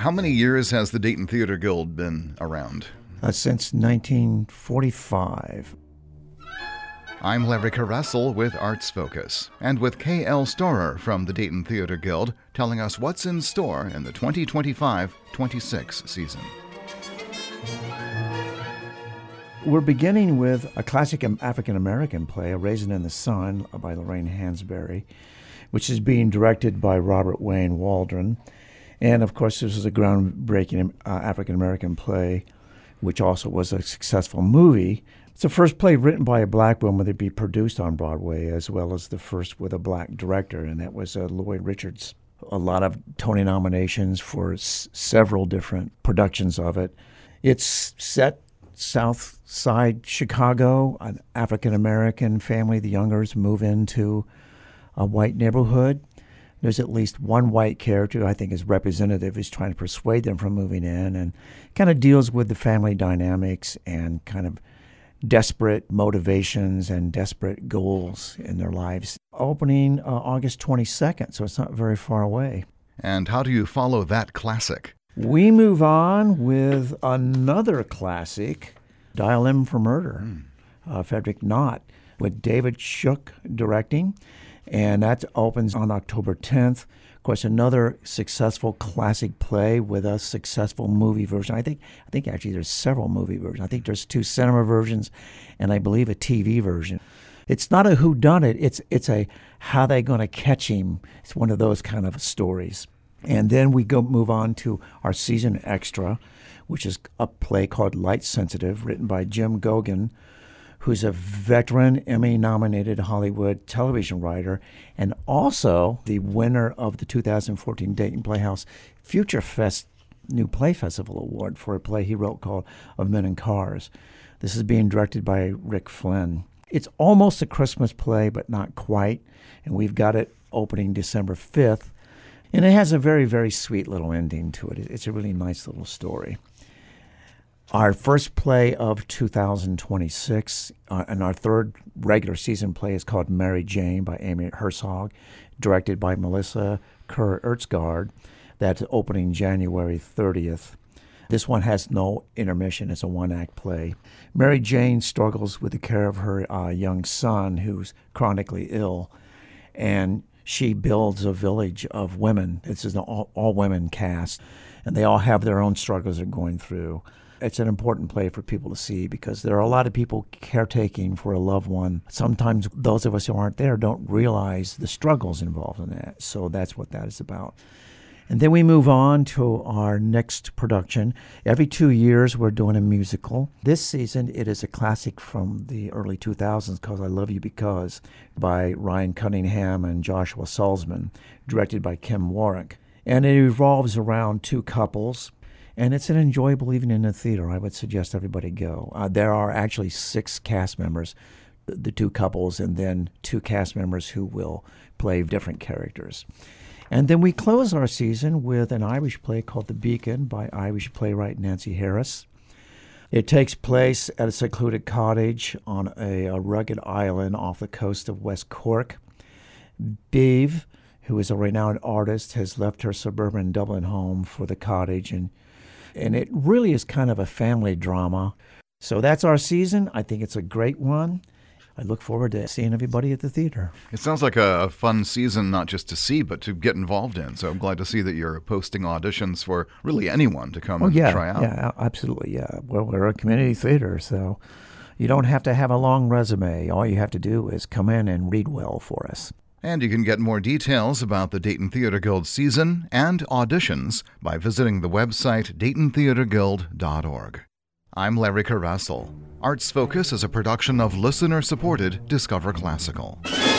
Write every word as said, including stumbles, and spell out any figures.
How many years has the Dayton Theater Guild been around? Uh, since nineteen forty-five. I'm Larry Caressel with Arts Focus, and with K L Storer from the Dayton Theater Guild telling us what's in store in the twenty twenty-five twenty-six season. We're beginning with a classic African-American play, A Raisin in the Sun, by Lorraine Hansberry, which is being directed by Robert Wayne Waldron. And, of course, this is a groundbreaking uh, African-American play, which also was a successful movie. It's the first play written by a black woman to be produced on Broadway, as well as the first with a black director, and that was uh, Lloyd Richards. A lot of Tony nominations for s- several different productions of it. It's set South Side Chicago. An African-American family, the Youngers, move into a white neighborhood. There's at least one white character who I think is representative, is trying to persuade them from moving in, and kind of deals with the family dynamics and kind of desperate motivations and desperate goals in their lives. Opening uh, August twenty-second, so it's not very far away. And how do you follow that classic? We move on with another classic, Dial M for Murder, mm. uh, Frederick Knott, with David Shook directing, and that opens on October tenth. Of course, another successful classic play with a successful movie version. I think I think actually there's several movie versions. I think there's two cinema versions and I believe a T V version. It's not a whodunit, it's it's a how they going to catch him. It's one of those kind of stories. And then we go move on to our season extra, which is a play called Light Sensitive, written by Jim Gogan, who's a veteran Emmy-nominated Hollywood television writer and also the winner of the two thousand fourteen Dayton Playhouse Future Fest New Play Festival Award for a play he wrote called Of Men and Cars. This is being directed by Rick Flynn. It's almost a Christmas play, but not quite, and we've got it opening December fifth, and it has a very, very sweet little ending to it. It's a really nice little story. Our first play of two thousand twenty-six, uh, and our third regular season play is called Mary Jane by Amy Herzog, directed by Melissa Kerr-Ertzgard. That's opening January thirtieth. This one has no intermission. It's a one-act play. Mary Jane struggles with the care of her uh, young son who's chronically ill, and she builds a village of women. It's an all, all-women cast, and they all have their own struggles they're going through. It's an important play for people to see because there are a lot of people caretaking for a loved one. Sometimes those of us who aren't there don't realize the struggles involved in that. So that's what that is about. And then we move on to our next production. Every two years we're doing a musical. This season it is a classic from the early two thousands called I Love You Because by Ryan Cunningham and Joshua Salzman, directed by Kim Warwick. And it revolves around two couples. And it's an enjoyable evening in the theater. I would suggest everybody go. Uh, there are actually six cast members, the two couples, and then two cast members who will play different characters. And then we close our season with an Irish play called The Beacon by Irish playwright Nancy Harris. It takes place at a secluded cottage on a, a rugged island off the coast of West Cork. Beeve, who is a renowned artist, has left her suburban Dublin home for the cottage, and And it really is kind of a family drama. So that's our season. I think it's a great one. I look forward to seeing everybody at the theater. It sounds like a, a fun season, not just to see, but to get involved in. So I'm glad to see that you're posting auditions for really anyone to come oh, and yeah, try out. Yeah, absolutely. Yeah. Well, we're a community theater, so you don't have to have a long resume. All you have to do is come in and read well for us. And you can get more details about the Dayton Theater Guild season and auditions by visiting the website dayton theater guild dot org. I'm Larry Caressel. Arts Focus is a production of listener-supported Discover Classical.